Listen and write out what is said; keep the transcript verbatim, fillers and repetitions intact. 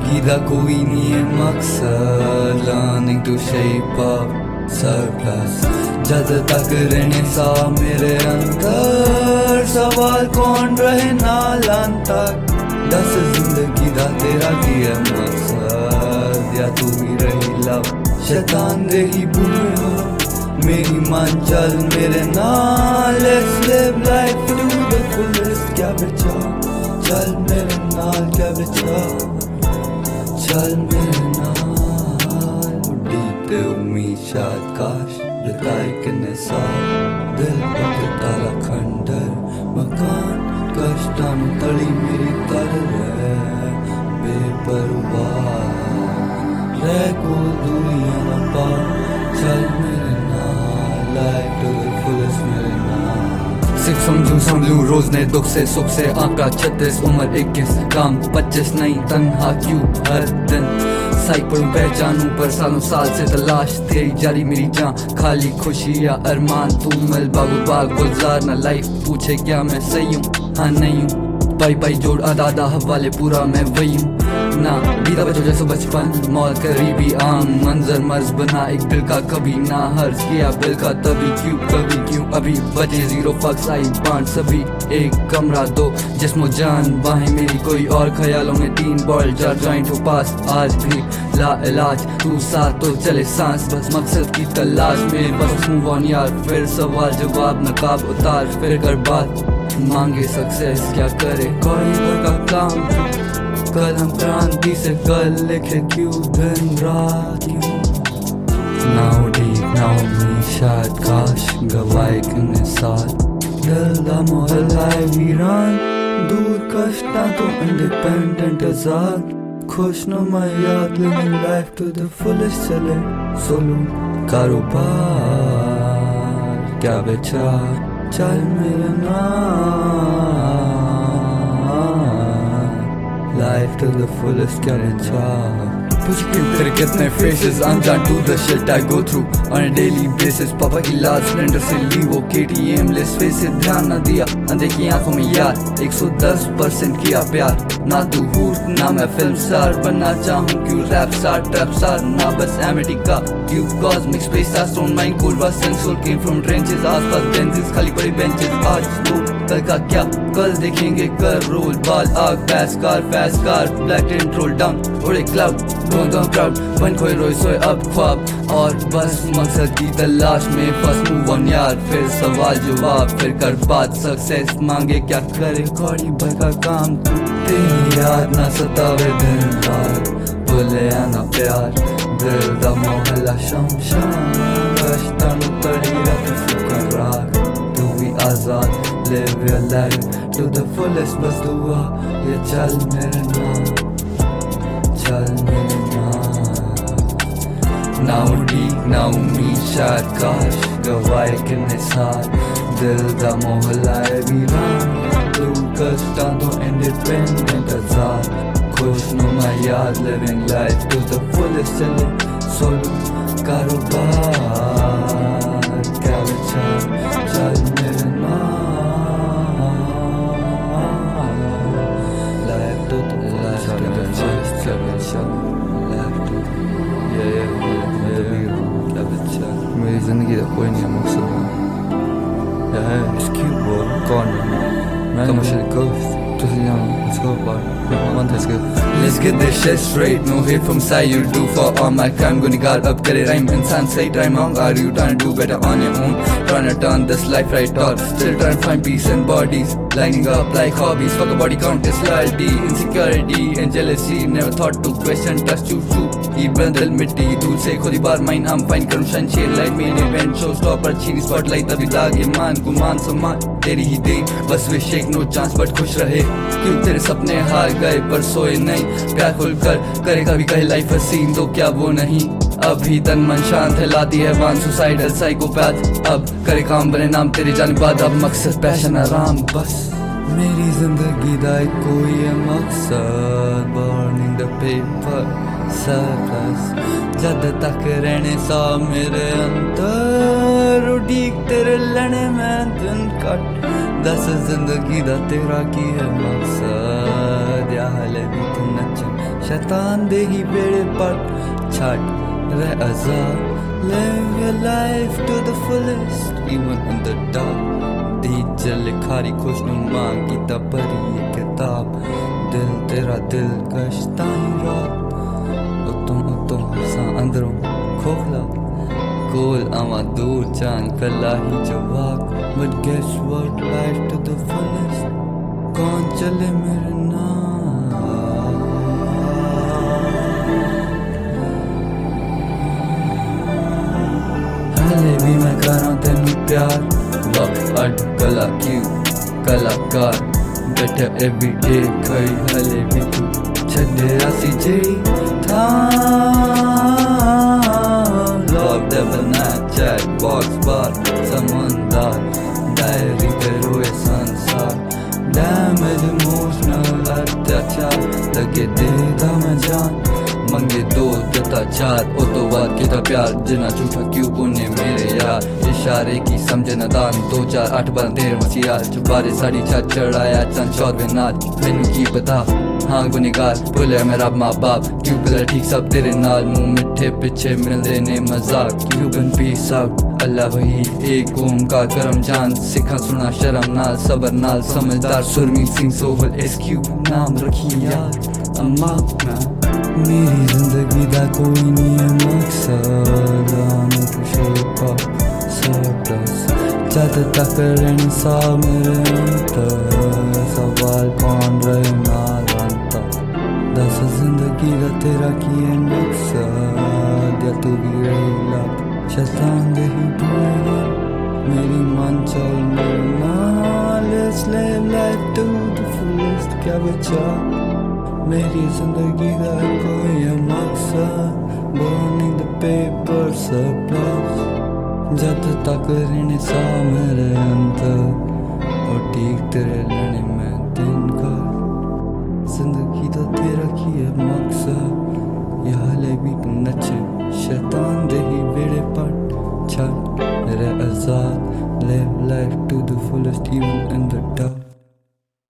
जिंदगी दा कोई नहीं है मकसद, learning to shape up surplus। जद तक रहने सा मेरे अंदर सवाल कौन रहे नालन तक। दस जिंदगी दा तेरा की है मकसद, या तू ही रही लव शैतान दे ही बुरे हो मेरी मान चल मेरे नाल। Let's live life to the fullest, क्या बचा चल मेरे नाल, क्या बचा चल मेरे नाल। उड़ीते उम्मीद शायद काश बिताए किन्ने साल, दिल पके ताला खंडर मकान कष्टां नूं तली मेरी तर रह बेपरवाह रह को दुनिया ना पा चल मेरे नाल। लाइफ टू द फुलेस्ट मेरे नाल। सिर्फ समझू संभलू रोज ने दुख से सुख से आंकड़ा छत्तीस उम्र इक्कीस काम पच्चीस नहीं तन्हा क्यों हर दिन साइक पढ़ूं पहचानूं पर सालों साल से तलाश तेरी जारी मेरी जान खाली खुशी या अरमान। तू मिल बाबू बाग गुलजार ना लाइफ पूछे क्या मैं सही हूँ हाँ नहीं हूँ। पाई पाई जोड़ आदादा हवाले पूरा मैं वही हूँ ना बीता बचो जैसे बचपन मौल करीबी आम मंजर मर्ज बना एक दिल का कभी ना हर्ज किया बिल का तभी क्यों कभी क्यों अभी बजे जीरो फक्स आई बांट सभी एक कमरा दो जिस्मो जान बाहें मेरी कोई और ख्यालों में तीन बॉल चार जॉइंट हो पास आज भी ला इलाज तू साथ तो चले सांस बस मकसद की तलाश में बस मूव ऑन यार फिर सवाल जवाब नकाब उतार फिर कर बात मांगे सक्सेस क्या करे कोई भर का काम कलम क्रांति से कल लिखे क्यों दिन रात क्यों नाउ डीप नाउ मी शायद काश गवाए किन्ने साथ दिल दा मोहल्ला वीरान दूर कष्टा तो इंडिपेंडेंट आजाद खुशनुमा याद living life to the fullest चले सोलू कारोबार क्या बेचा चल मेरे नाल। Life to the fullest getting charged। कुछ तेरे कितने faces अनजान to the shit I go through on a daily basis। पापा की लाल स्प्लेंडर से ली वो K T M less face से ध्यान न दिया अंधे की आंखों में यार एक सौ दस परसेंट किया प्यार ना तू हूट ना मैं फिल्म स्टार बनना चाहूँ क्यों रैप स्टार ट्रैप स्टार ना बस अमेरिका क्यों कॉस्मिक स्पेस स्टोन माइंड कोरबा सेंसोल केम फ्रॉम ट्रेंचेस आसपास बेंचेस खाली पड़े बेंचेस आज तो कल का क्या कल देखेंगे कर रोल बाल आग fast car fast car black tent roll down उड़े क्लब गोंगा क्राउड बन खोए रोए सोए अब ख्वाब और बस मकसद की तलाश में फंस मूव ऑन यार फिर सवाल जवाब फिर कर बात सक्सेस मांगे क्या करे कौड़ी भर का काम तू तेरी याद ना सतावे दिन रात भूले ना प्यार दिल दा मोहल्ला शमशान कष्टां नूं तड़ी रख फुकरार तू भी आजाद live your life to the fullest बस दुआ ये चल मेरे नाल चल मेरे नाल। Now deep now me शायद काश गवाए किन्ने साथ दिल दा मोहल्ला वीरान तू कष्टां तो इंडिपेंडेंट आजाद खुशनुमा याद living life to the fullest चले सोलू कारोबार क्या बचा चल मेरे नाल। मेरी जिंदगी का कोई नहीं मकसद है इसकी वो कौन मैं कमर्शियल कोस्ट तुझे यहाँ let's go part one let's go let's get this shit straight no hate from side you do for all my crime गुनहगार अब करे rhyme इंसान सही time wrong are you trying to do better on your own trying to turn this life right or still trying to find peace in bodies lining up like hobbies fuck a body count is loyalty insecurity and jealousy never thought to question trust you too even दिल मिट्टी दूर से खुद ही बार mine I'm fine करूँ शनशेर light में event show stop पर छीनी स्पॉटलाइट तभी दाग ईमान गुमान सम्मान तेरी ही दे बस विश एक नो चांस बट खुश रहे क्यों तेरे सपने हार गए पर सोए नहीं प्यार खुल कर करे कभी कहे लाइफ हसीन तो क्या वो नहीं अभी तन मन शांत है लाती है वान सुसाइडल साइकोपैथ अब करे काम बने नाम तेरे जाने बाद अब मकसद पैशन आराम बस मेरी जिंदगी दा कोई है मकसद बर्निंग द पेपर सर्कस जद तक रहने सा मेरे अंदर उड़ीक तेरे लड़े में दिन कट दस जिंदगी दा तेरा की है मकसद या हले भी तू नचन शैतान दे ही बेड़े पर छट रह आजाद live your life to the fullest even in the dark दी जल खारी खुशनुमा गीता परी ये किताब दिल तेरा दिल कश्ता ही रात उतों उतों सा अंदरों खोखला कोल आवा दूर चांद कला ही जवाब but guess what life to the fullest कौन चले मेरे नाम हले भी मैं करा तेनू प्यार वक्त अट कला क्यों कलाकार बेटा एवरीडे खड़ी हले भी तू छड़े आसी जेड़ी था love devil night chat box बार समंदर डायरी पे रोए संसार डैमेज इमोशनल अत्याचार लगे दे मैं जान मंगे दो देता चार ओ तो बात किता प्यार जिना झूठा क्यों बुने मेरे यार इशारे की समझे न दान दो चार आठ बार देर मसीहा चुबारे साड़ी छत चढ़ाया चंद चौदह नाच मैनू की पता हाँ गुनेगार बोले मेरा माँ बाप क्यों कलर ठीक सब तेरे नाल मुंह मिठे पीछे मिलते ने मजाक क्यों बन पीस आउट अल्लाह वही एक ओम का करम जान सिखा सुना शर्म नाल सबर नाल समझदार सुरमी सिंह सोहल एस क्यू नाम रखी याद अम्मा मेरी जिंदगी दा कोई नहीं है मकसद आने तू शेपा सरप्लस जद तक रहने सा मेरे अंतर सवाल कौन रहे नाल बनता दस जिंदगी दा तेरा की है मकसद या तू भी रही लब शैतान दे ही बुए मेरी मन चल मेरे नाल let's live life to the fullest क्या बचा मेरी जिंदगी दा कोई है मकसद burning the paper surplus जद तक रहने सा मेरे अंतर और ठीक तेरे लेने में दिन कर जिंदगी दा तेरा की है मकसद